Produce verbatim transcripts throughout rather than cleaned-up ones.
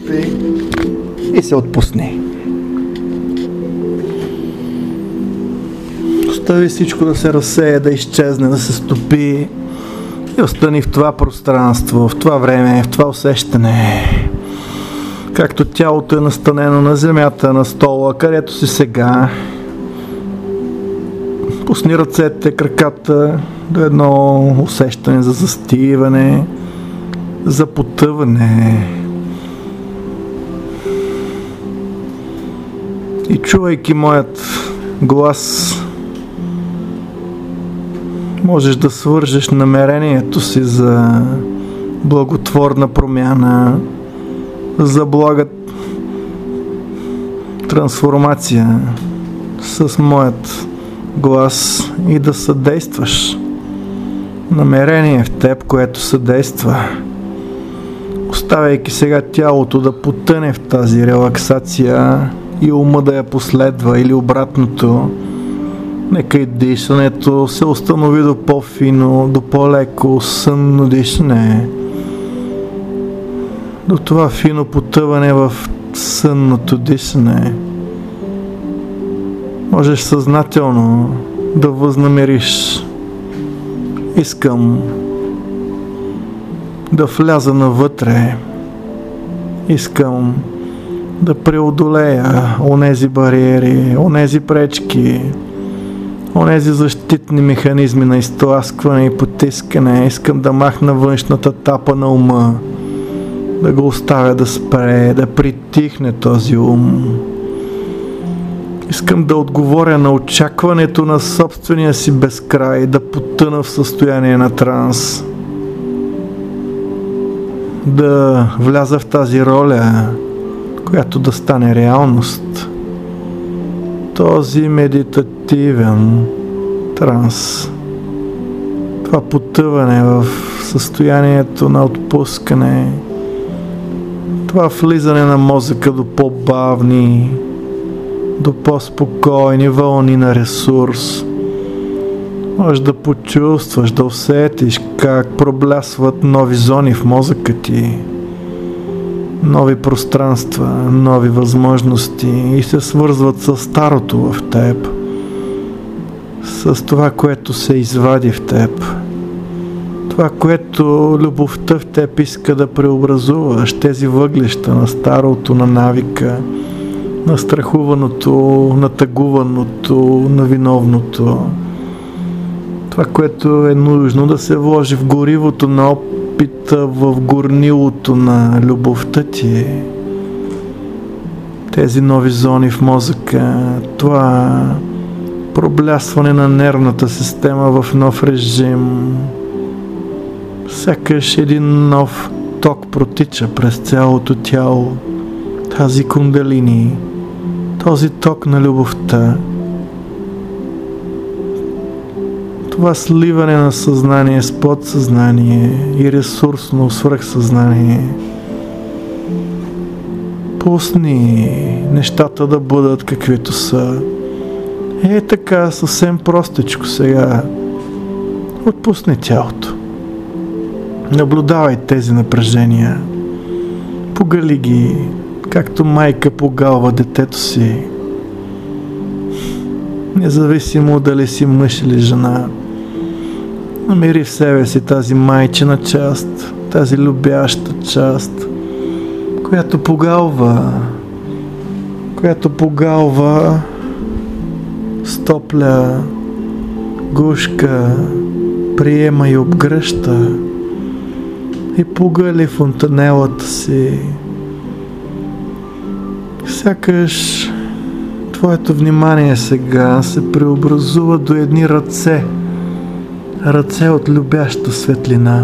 Стъпи и се отпусни. Остави всичко да се разсее, да изчезне, да се стопи и остани в това пространство, в това време, в това усещане. Както тялото е настанено на земята, на стола, където си сега. Пусни ръцете, краката до едно усещане за застиване, за потъване. И чувайки моят глас, можеш да свържеш намерението си за благотворна промяна, за блага трансформация с моят глас и да съдействаш. Намерение в теб, което съдейства. Оставяйки сега тялото да потъне в тази релаксация и ума да я последва или обратното. Нека и дишането се установи до по-фино, до по-леко, сънно дишане. До това фино потъване в сънното дишане. Можеш съзнателно да възнамериш. Искам да вляза навътре. Искам да преодолея онези бариери, онези пречки, онези защитни механизми на изтласкване и потискане. Искам да махна външната тапа на ума, да го оставя да спре, да притихне този ум. Искам да отговоря на очакването на собствения си безкрай, да потъна в състояние на транс. Да вляза в тази роля, която да стане реалност. Този медитативен транс. Това потъване в състоянието на отпускане. Това влизане на мозъка до по-бавни, до по-спокойни вълни на ресурс. Можеш да почувстваш, да усетиш как проблясват нови зони в мозъка ти. Нови пространства, нови възможности и се свързват с старото в теб. С това, което се извади в теб. Това, което любовта в теб иска да преобразуваш. Тези въглища на старото, на навика, на страхуваното, на тъгуваното, на виновното. Това, което е нужно да се вложи в горивото на опита, в горнилото на любовта ти. Тези нови зони в мозъка, това проблясване на нервната система в нов режим. Сякаш един нов ток протича през цялото тяло. Тази кундалини, този ток на любовта. Това сливане на съзнание с подсъзнание и ресурсно свръхсъзнание. Пусни нещата да бъдат каквито са. Е така, съвсем простичко сега. Отпусни тялото. Наблюдавай тези напрежения. Погали ги, както майка погалва детето си. Независимо дали си мъж или жена. Намери в себе си тази майчина част, тази любяща част, която погалва, която погалва, стопля, гушка, приема и обгръща и погали фонтанелата си. Сякаш твоето внимание сега се преобразува до едни ръце, ръце от любяща светлина.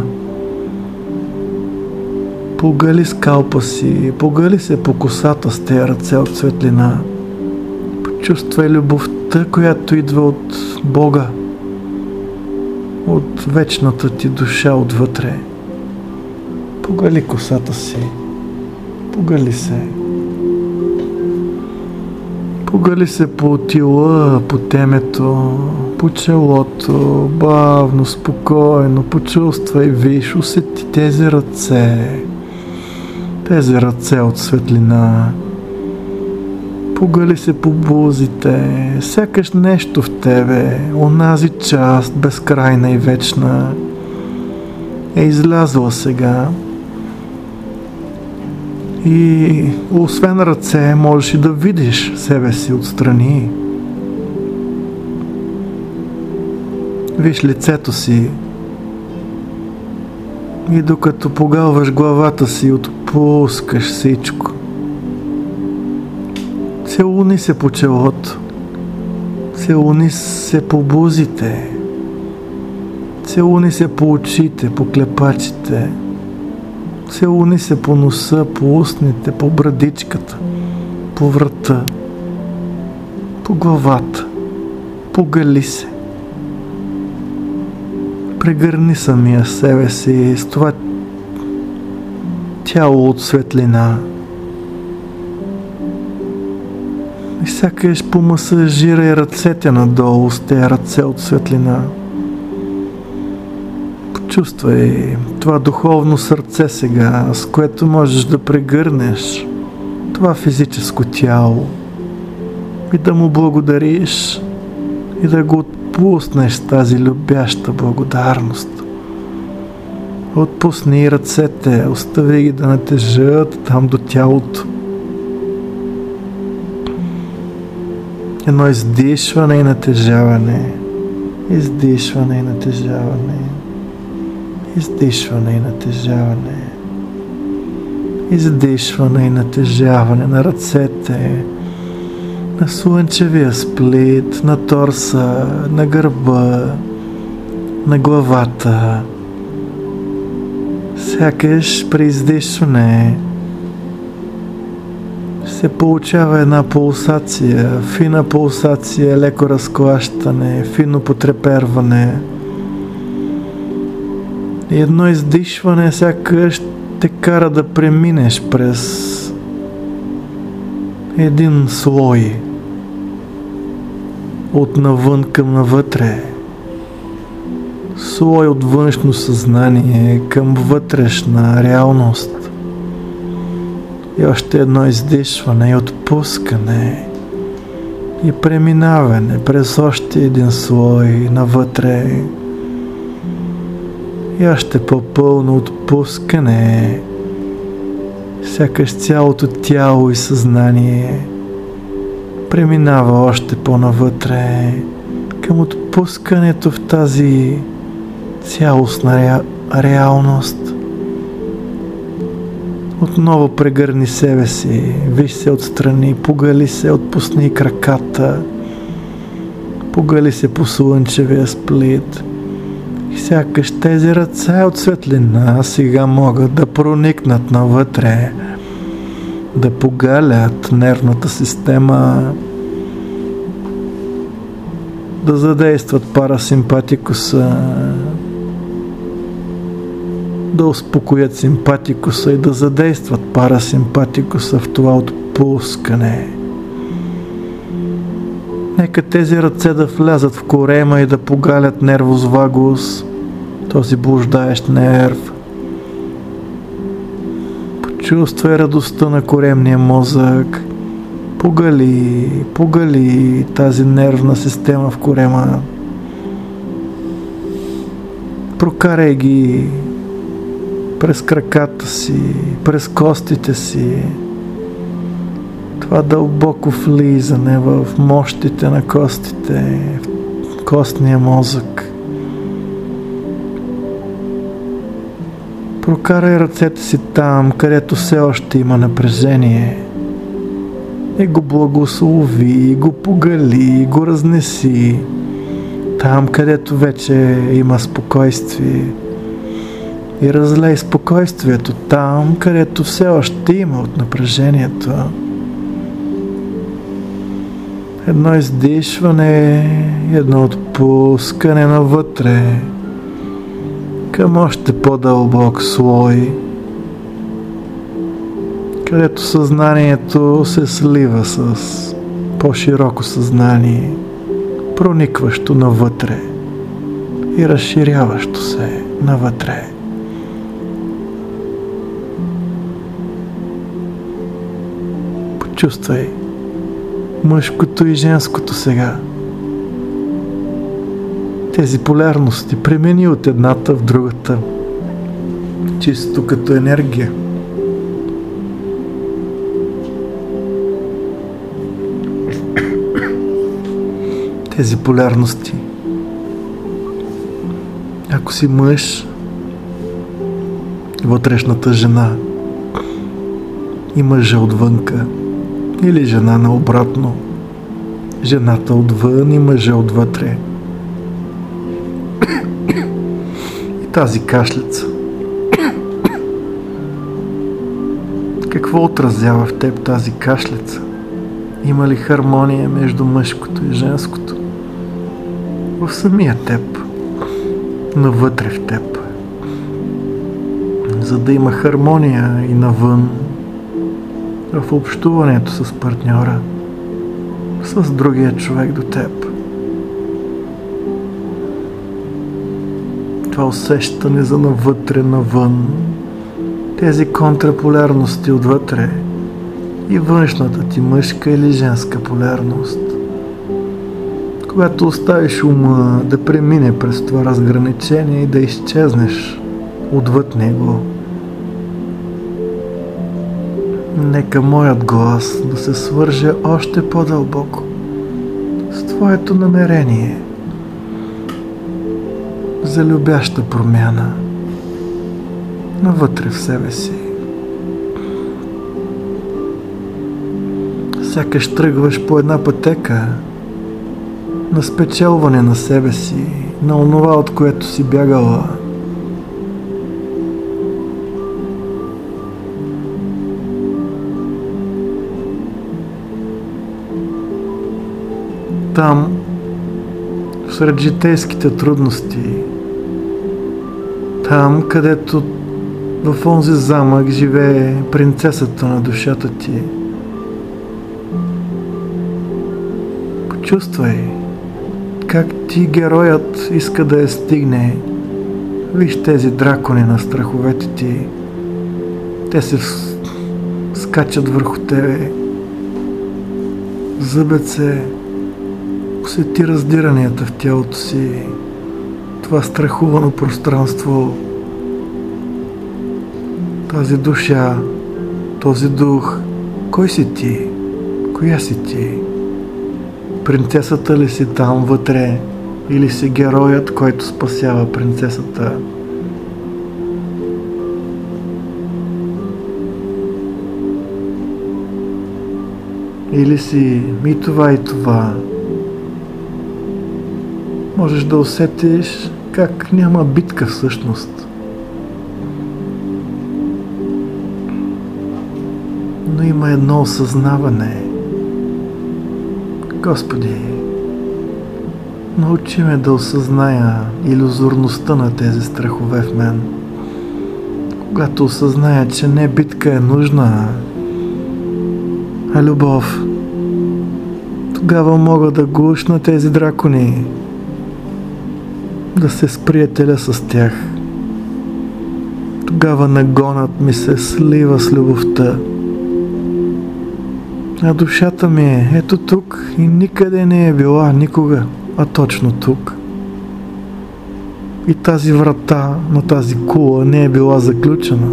Погали скалпа си, погали се по косата с тези ръце от светлина. Почувствай любовта, която идва от Бога, от вечната ти душа отвътре. Погали косата си, погали се. Погали се по тила, по темето, по челото, бавно, спокойно, почувствай, виж, усети тези ръце. тези ръце от светлина. Погали се по бузите, сякаш нещо в тебе, онази част, безкрайна и вечна, е излязла сега. И освен ръце, можеш и да видиш себе си отстрани. Виж лицето си и докато погалваш главата си, отпускаш всичко. Целуни се по челото, целуни се по бузите, целуни се по очите, по клепачите, целуни се по носа, по устните, по брадичката, по врата, по главата, погали се. Прегърни самия себе си с това тяло от светлина. И сякаш помасажирай ръцете надолу с тези ръце от светлина. Почувствай това духовно сърце сега, с което можеш да прегърнеш това физическо тяло и да му благодариш и да го отпуснеш с тази любяща благодарност. Отпусни ръцете, остави ги да натежат там до тялото. Едно издишване и натежаване, издишване и натежаване, издишване и натежаване, издишване и натежаване на ръцете, на слънчевия сплит, на торса, на гърба, на главата. Сякаш при издишване се получава една пулсация, фина пулсация, леко разклащане, фино потреперване. И едно издишване сякаш те кара да преминеш през един слой от навън към навътре. Слой от външно съзнание към вътрешна реалност. И още едно издишване и отпускане и преминаване през още един слой навътре. И още по-пълно отпускане, сякаш цялото тяло и съзнание преминава още по-навътре към отпускането в тази цялостна ре... реалност. Отново прегърни себе си, виж се отстрани, погали се, отпусни краката, погали се по слънчевия сплит. И сякаш тези ръце от светлина сега могат да проникнат навътре, да погалят нервната система, да задействат парасимпатикуса, да успокоят симпатикуса и да задействат парасимпатикуса в това отпускане. Нека тези ръце да влязат в корема и да погалят нервус вагус, този блуждаещ нерв. Почувствай радостта на коремния мозък. Погали, погали тази нервна система в корема. Прокарай ги през краката си, през костите си. Това дълбоко влизане в мощите на костите, в костния мозък. Прокарай ръцете си там, където все още има напрежение. И го благослови, и го погали, и го разнеси. Там, където вече има спокойствие. И разлей спокойствието там, където все още има от напрежението. Едно издишване, едно отпускане навътре към още по-дълбок слой, където съзнанието се слива с по-широко съзнание, проникващо навътре и разширяващо се навътре. Почувствай мъжкото и женското сега. Тези полярности премени от едната в другата, чисто като енергия. Тези полярности. Ако си мъж, вътрешната жена и мъжа отвънка, или жена наобратно, жената отвън и мъжа отвътре. И тази кашлица. Какво отразява в теб тази кашлица? Има ли хармония между мъжкото и женското? В самия теб, навътре в теб. За да има хармония и навън, в общуването с партньора, с другия човек до теб. Това усещане за навътре, навън, тези контраполярности отвътре и външната ти мъжка или женска полярност. Когато оставиш ума да премине през това разграничение и да изчезнеш отвъд него, нека моят глас да се свърже още по-дълбоко с твоето намерение за любяща промяна навътре в себе си. Сякаш тръгваш по една пътека на спечелване на себе си, на онова, от което си бягала. Там, сред житейските трудности, там, където в онзи замък живее принцесата на душата ти, почувствай как ти, героят, иска да я стигне. Виж тези дракони на страховете ти. Те се скачат върху тебе. Зъбят се. Усети раздиранията в тялото си. Това страхувано пространство. Тази душа. Този дух. Кой си ти? Коя си ти? Принцесата ли си там вътре, или си героят, който спасява принцесата? Или си и това и това? Можеш да усетиш как няма битка всъщност. Но има едно осъзнаване. Господи, научи ме да осъзная илюзорността на тези страхове в мен. Когато осъзная, че не битка е нужна, а любов, тогава мога да глушна тези дракони, да се сприятеля с тях. Тогава нагонът ми се слива с любовта. А душата ми е ето тук и никъде не е била никога, а точно тук. И тази врата на тази кула не е била заключена.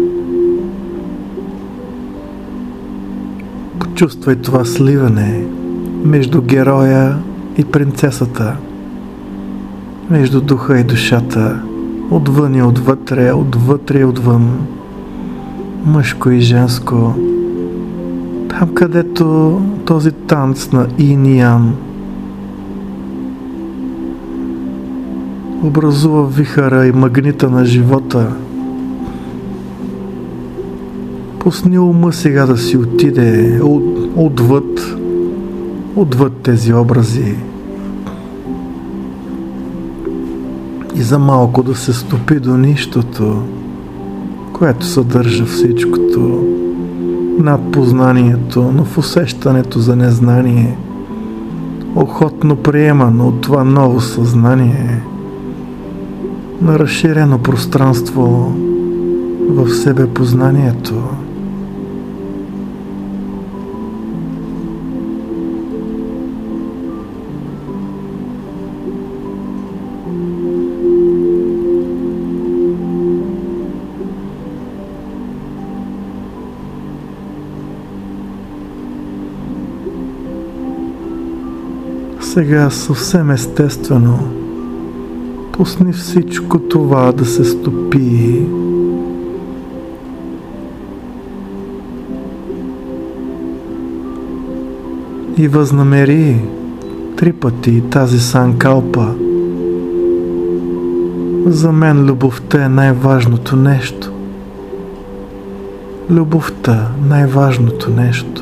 Почувствай това сливане между героя и принцесата, между духа и душата, отвън и отвътре, отвътре и отвън, мъжко и женско. Там, където този танц на Ин и Ян образува вихъра и магнита на живота. Пусни ума сега да си отиде от, отвъд, отвъд тези образи и за малко да се стопи до нищото, което съдържа всичкото. Над познанието, но в усещането за незнание, охотно приемано от това ново съзнание, на разширено пространство в себе познанието. Сега съвсем естествено пусни всичко това да се стопи. И възнамери три пъти тази санкалпа. За мен любовта е най-важното нещо. Любовта – най-важното нещо.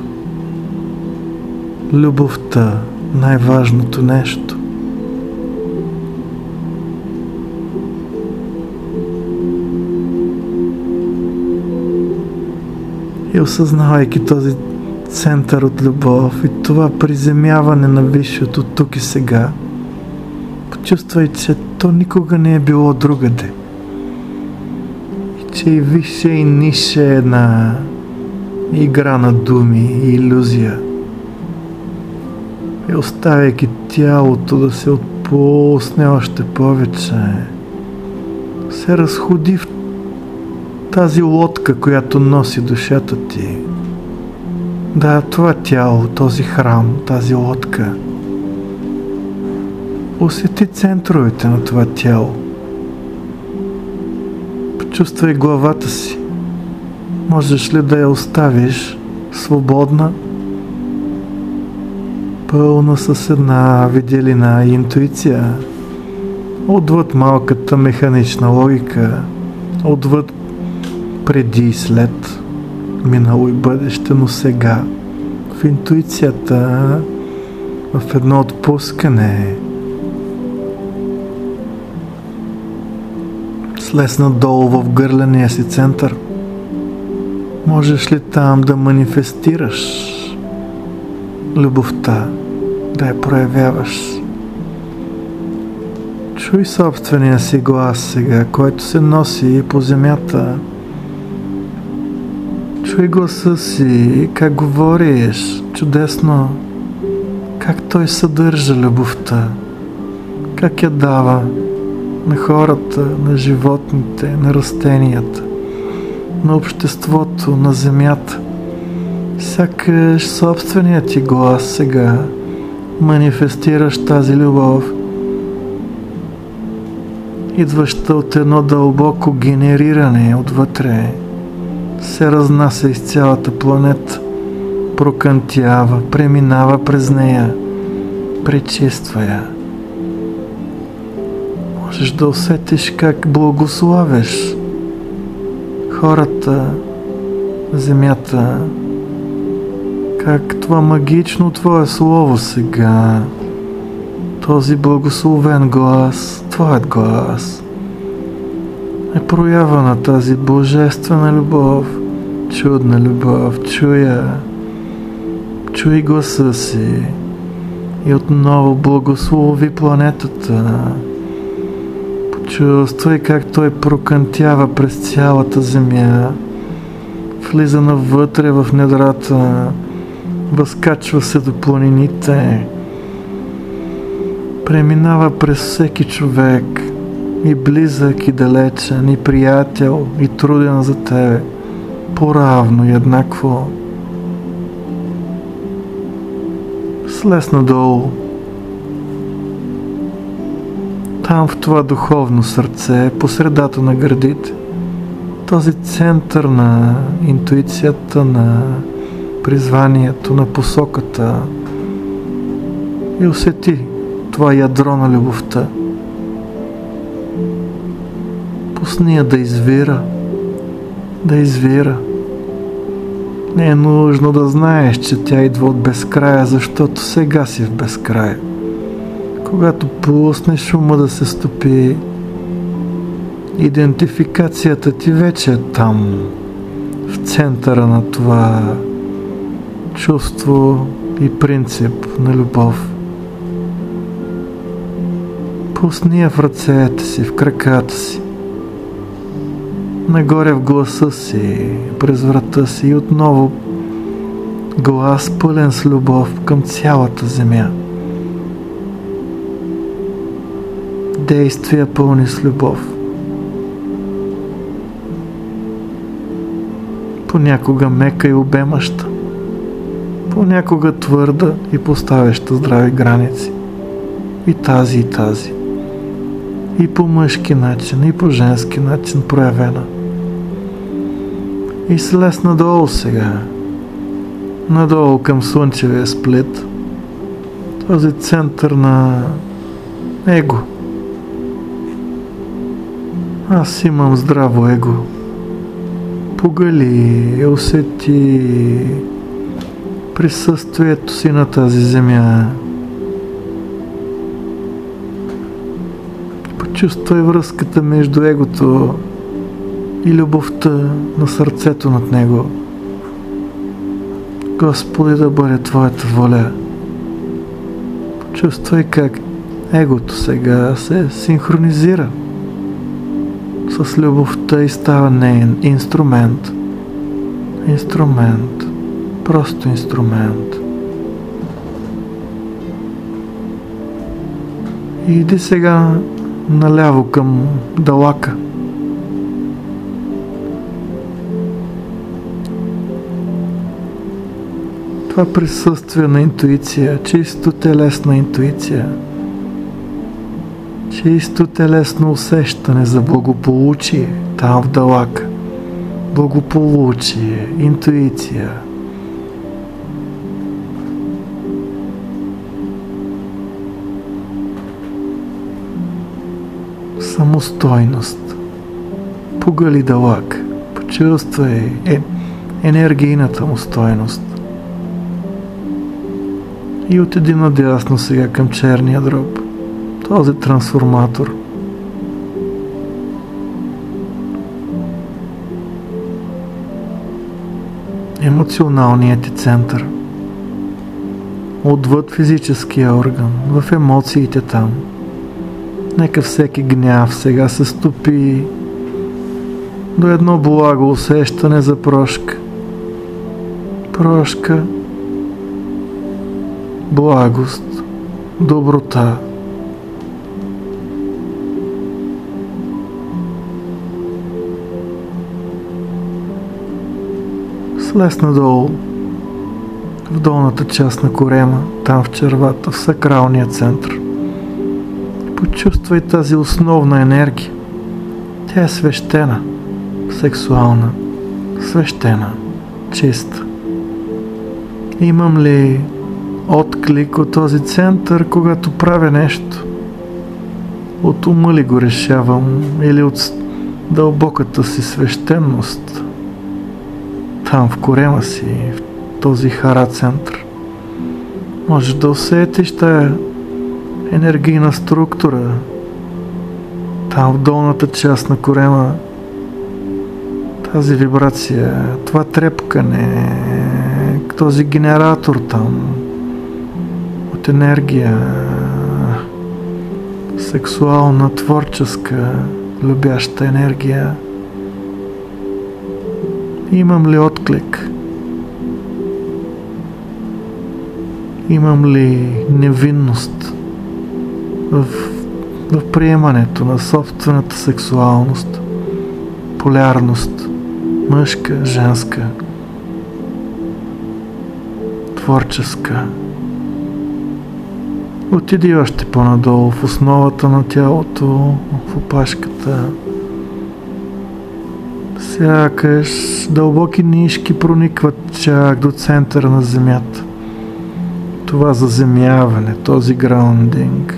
Любовта – най-важното нещо. И осъзнавайки този център от любов и това приземяване на висшето тук и сега, почувствай, че то никога не е било другаде. И че и висше и нише е една игра на думи и илюзия. И оставяйки тялото да се отпусне още повече, се разходи в тази лодка, която носи душата ти. Да, това тяло, този храм, тази лодка. Усети центровете на това тяло. Почувствай главата си. Можеш ли да я оставиш свободна, пълна с една виделина и интуиция, отвъд малката механична логика, отвъд преди и след, минало и бъдеще, но сега, в интуицията, в едно отпускане, слез надолу в гърления си център. Можеш ли там да манифестираш любовта, да я проявяваш? Чуй собствения си глас сега, който се носи по земята. Чуй гласа си, как говориш чудесно, как той съдържа любовта, как я дава на хората, на животните, на растенията, на обществото, на земята. Сякаш собственият ти глас сега манифестираш тази любов, идваща от едно дълбоко генериране отвътре, се разнася из цялата планета, прокънтява, преминава през нея, пречиства я. Можеш да усетиш как благославяш хората, земята, как това магично твое слово сега, този благословен глас, твоят глас, е проява на тази божествена любов, чудна любов. Чуя, чуй гласа си и отново благослови планетата. Почувствай как той прокънтява през цялата земя, влиза навътре в недрата, възкачва се до планините, преминава през всеки човек, и близък, и далечен, и приятел, и труден за тебе, поравно и еднакво. Слез надолу, там в това духовно сърце, по средата на гърдите, този център на интуицията, на призванието, на посоката, и усети това ядро на любовта. Пусни я да извира, да извира. Не е нужно да знаеш, че тя идва от безкрая, защото сега си в безкрая. Когато пуснеш ума да се стопи, идентификацията ти вече е там, в центъра на това чувство и принцип на любов. Пусни я в ръцете си, в краката си, нагоре в гласа си, през врата си, и отново глас пълен с любов към цялата земя. Действия пълни с любов. Понякога мека и обемаща, понякога твърда и поставяща здрави граници. И тази, и тази. И по мъжки начин, и по женски начин проявена. И слез надолу сега. Надолу към слънчевия сплит. Този център на его. Аз имам здраво его. Погали, усети присъствието си на тази земя. Почувствай връзката между егото и любовта на сърцето над него. Господи, да бъде Твоята воля. Почувствай как егото сега се синхронизира с любовта и става неин инструмент. Инструмент. Просто инструмент. И иди сега наляво към далака. Това присъствие на интуиция, чисто телесна интуиция, чисто телесно усещане за благополучие там в далака. Благополучие, интуиция. Самостойност. Погали далак. Почувствай е, енергийната му стойност. И отиди надясно сега към черния дроб. Този трансформатор. Емоционалният ти център. Отвъд физическия орган, в емоциите там. Нека всеки гняв сега се стопи до едно благо усещане за прошка. Прошка, благост, доброта. Слез надолу, в долната част на корема, там в червата, в сакралния център. Почувствай тази основна енергия. Тя е свещена, сексуална, свещена, чиста. Имам ли отклик от този център, когато правя нещо? От ума ли го решавам или от дълбоката си свещеност? Там в корема си, в този хара център. Можеш да усетиш тая енергийна структура. Там в долната част на корема. Тази вибрация, това трепкане, този генератор там от енергия, сексуална, творческа, любяща енергия. Имам ли отклик? Имам ли невинност в, в приемането на собствената сексуалност, полярност, мъжка, женска, творческа? Отиди още по-надолу, в основата на тялото, в опашката. Сякаш дълбоки нишки проникват чак до центъра на земята. Това заземяване, този граундинг.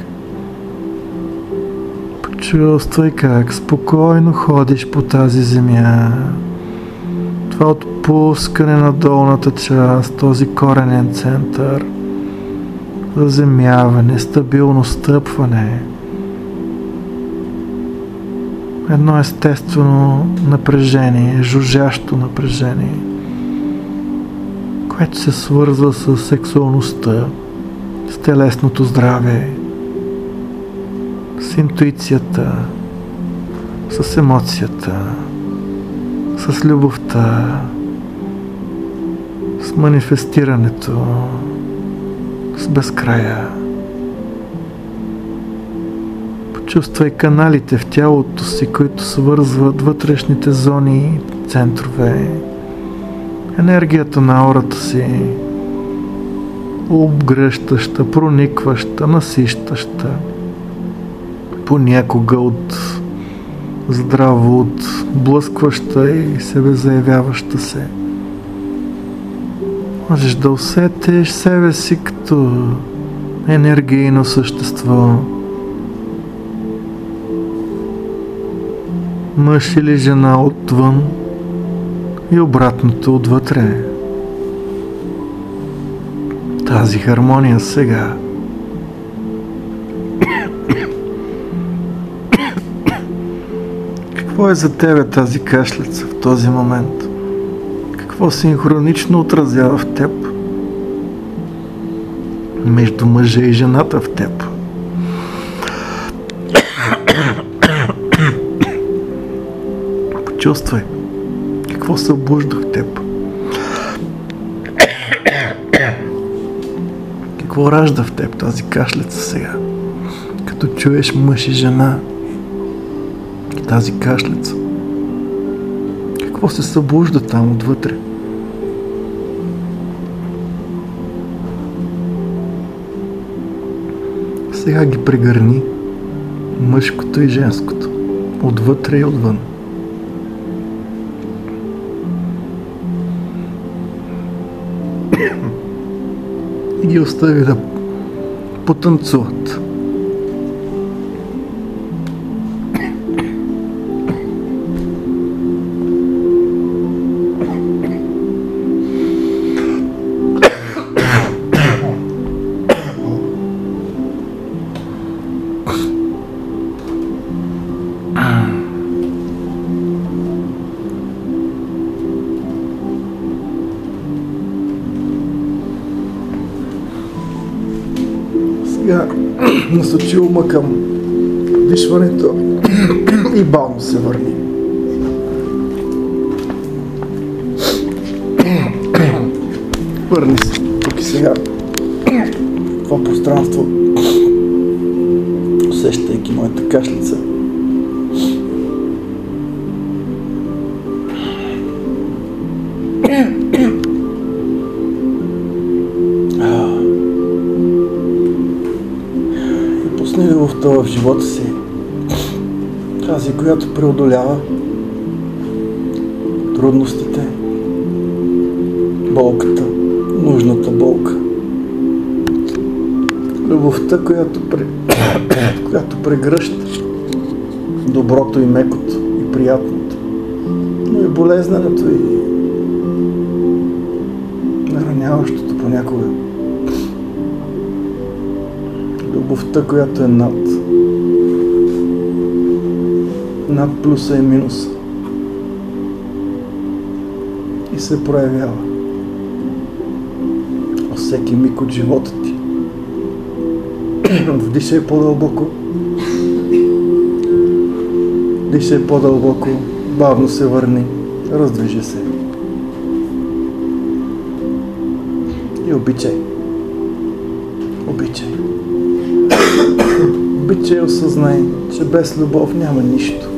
Почувствай как спокойно ходиш по тази земя. Това отпускане на долната част, този коренен център. Заземяване, стабилно стъпване. Едно естествено напрежение, жужжащо напрежение, което се свързва с сексуалността, с телесното здраве, с интуицията, с емоцията, с любовта, с манифестирането, с безкрая. Чувствай каналите в тялото си, които свързват вътрешните зони и центрове. Енергията на аурата си. обгръщаща, проникваща, насищаща, понякога от здраво, от блъскваща и себезаявяваща се. Можеш да усетиш себе си като енергийно същество, мъж или жена отвън и обратното отвътре. Тази хармония сега. Какво е за тебе тази кашлица в този момент? Какво синхронично отразява в теб? Между мъжа и жената в теб. Почувствай какво се обужда в теб. Какво ражда в теб тази кашлица сега? Като чуеш мъж и жена, тази кашлица. Какво се събужда там отвътре? Сега ги прегърни мъжкото и женското, отвътре и отвън. И ги остави да потанцуват. Сега насочи ума към дишването и бавно се върни. Върни се тук и сега в това пространство, усещайки моята кашлица. Любовта в живота си, тази, която преодолява трудностите, болката, нужната болка. Любовта, която, пре... която прегръща доброто и мекото и приятното, но и болезненото и нараняващото понякога. Любовта, която е над над плюса и минуса и се проявява във всеки миг от живота ти. Вдишай по-дълбоко, дишай по-дълбоко, бавно се върни, раздвижи се и обичай. Обичай. Обичай и осъзнай, че без любов няма нищо.